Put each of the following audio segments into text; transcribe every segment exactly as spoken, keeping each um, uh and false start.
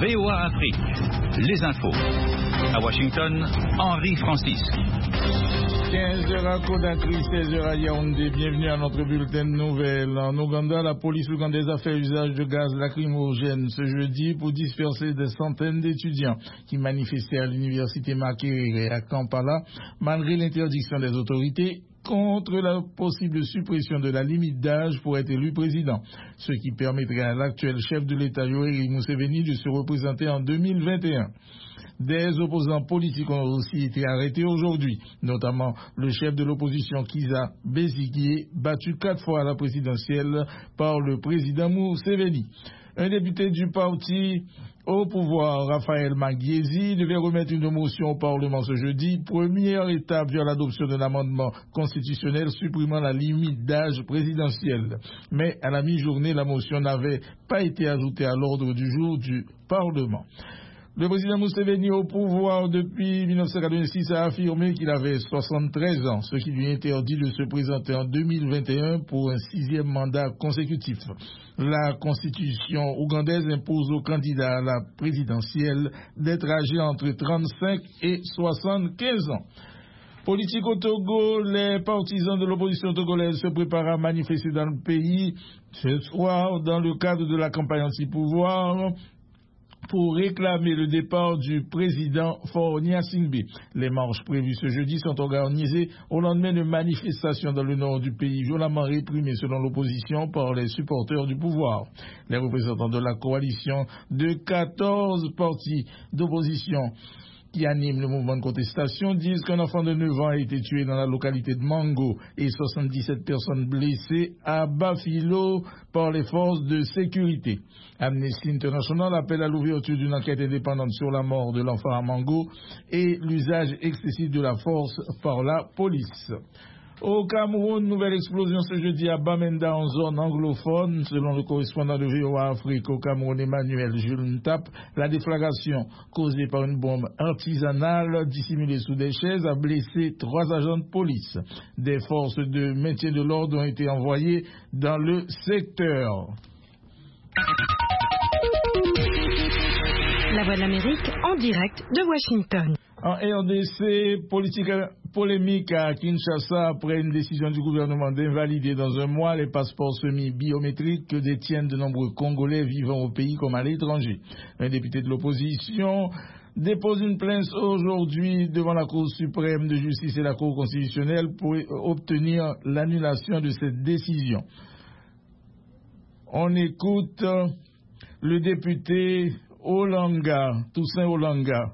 V O A Afrique, les infos. À Washington, Henri Francis. quinze heures à Conakry, seize heures à Yaoundé. Bienvenue à notre bulletin de nouvelles. En Ouganda, la police ougandaise a fait usage de gaz lacrymogène ce jeudi pour disperser des centaines d'étudiants qui manifestaient à l'université Makerere à Kampala, malgré l'interdiction des autorités contre la possible suppression de la limite d'âge pour être élu président, ce qui permettrait à l'actuel chef de l'État, Yoweri Museveni, de se représenter en deux mille vingt et un. Des opposants politiques ont aussi été arrêtés aujourd'hui, notamment le chef de l'opposition Kizza Besigye, battu quatre fois à la présidentielle par le président Museveni. Un député du parti au pouvoir, Raphaël Magiezi, devait remettre une motion au Parlement ce jeudi, première étape vers l'adoption d'un amendement constitutionnel supprimant la limite d'âge présidentielle. Mais à la mi-journée, la motion n'avait pas été ajoutée à l'ordre du jour du Parlement. Le président Museveni au pouvoir depuis mille neuf cent quatre-vingt-six a affirmé qu'il avait soixante-treize ans, ce qui lui interdit de se présenter en deux mille vingt et un pour un sixième mandat consécutif. La constitution ougandaise impose aux candidats à la présidentielle d'être âgés entre trente-cinq et soixante-quinze ans. Politique au Togo, les partisans de l'opposition togolaise se préparent à manifester dans le pays ce soir dans le cadre de la campagne anti-pouvoir pour réclamer le départ du président Faure Gnassingbé. Les marches prévues ce jeudi sont organisées au lendemain de manifestations dans le nord du pays, violemment réprimées selon l'opposition par les supporters du pouvoir. Les représentants de la coalition de quatorze partis d'opposition qui animent le mouvement de contestation disent qu'un enfant de neuf ans a été tué dans la localité de Mango et soixante-dix-sept personnes blessées à Bafilo par les forces de sécurité. Amnesty International appelle à l'ouverture d'une enquête indépendante sur la mort de l'enfant à Mango et l'usage excessif de la force par la police. Au Cameroun, nouvelle explosion ce jeudi à Bamenda en zone anglophone. Selon le correspondant de V O A Afrique au Cameroun, Emmanuel Jules Ntap, la déflagration causée par une bombe artisanale dissimulée sous des chaises a blessé trois agents de police. Des forces de maintien de l'ordre ont été envoyées dans le secteur. La Voix de l'Amérique en direct de Washington. En R D C, politique polémique à Kinshasa après une décision du gouvernement d'invalider dans un mois les passeports semi-biométriques que détiennent de nombreux Congolais vivant au pays comme à l'étranger. Un député de l'opposition dépose une plainte aujourd'hui devant la Cour suprême de justice et la Cour constitutionnelle pour obtenir l'annulation de cette décision. On écoute le député Olanga, Toussaint Olanga.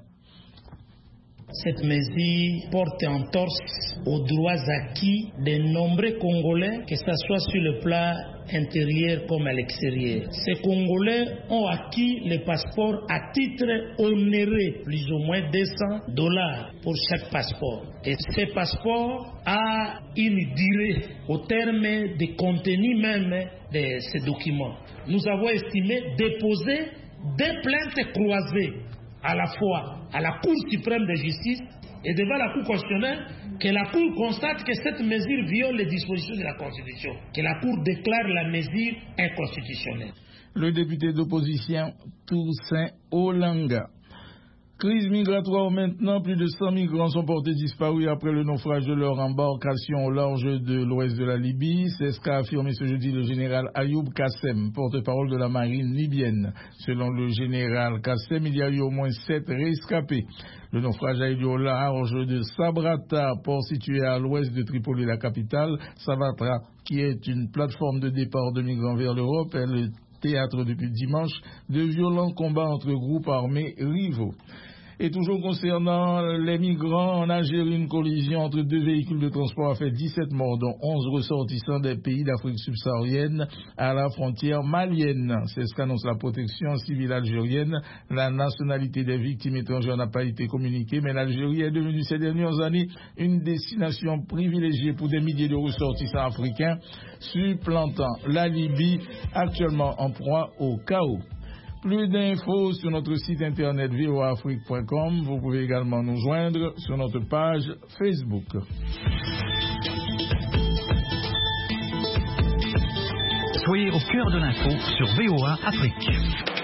Cette mesure porte en torse aux droits acquis de nombreux Congolais, que ce soit sur le plan intérieur comme à l'extérieur. Ces Congolais ont acquis les passeports à titre onéreux, plus ou moins deux cents dollars pour chaque passeport. Et ces passeports ont une durée au terme des contenus même de ces documents. Nous avons estimé déposer deux plaintes croisées à la fois à la Cour suprême de justice et devant la Cour constitutionnelle, que la Cour constate que cette mesure viole les dispositions de la Constitution, que la Cour déclare la mesure inconstitutionnelle. Le député d'opposition Toussaint Olanga. Crise migratoire maintenant, plus de cent migrants sont portés disparus après le naufrage de leur embarcation au large de l'ouest de la Libye. C'est ce qu'a affirmé ce jeudi le général Ayoub Kassem, porte-parole de la marine libyenne. Selon le général Kassem, il y a eu au moins sept rescapés. Le naufrage a eu lieu au large de Sabrata, port situé à l'ouest de Tripoli, la capitale. Sabrata, qui est une plateforme de départ de migrants vers l'Europe, est le théâtre depuis dimanche de violents combats entre groupes armés rivaux. Et toujours concernant les migrants, en Algérie, une collision entre deux véhicules de transport a fait dix-sept morts, dont onze ressortissants des pays d'Afrique subsaharienne à la frontière malienne. C'est ce qu'annonce la protection civile algérienne. La nationalité des victimes étrangères n'a pas été communiquée, mais l'Algérie est devenue ces dernières années une destination privilégiée pour des milliers de ressortissants africains, supplantant la Libye, actuellement en proie au chaos. Plus d'infos sur notre site internet v o a afrique point com. Vous pouvez également nous joindre sur notre page Facebook. Soyez au cœur de l'info sur V O A Afrique.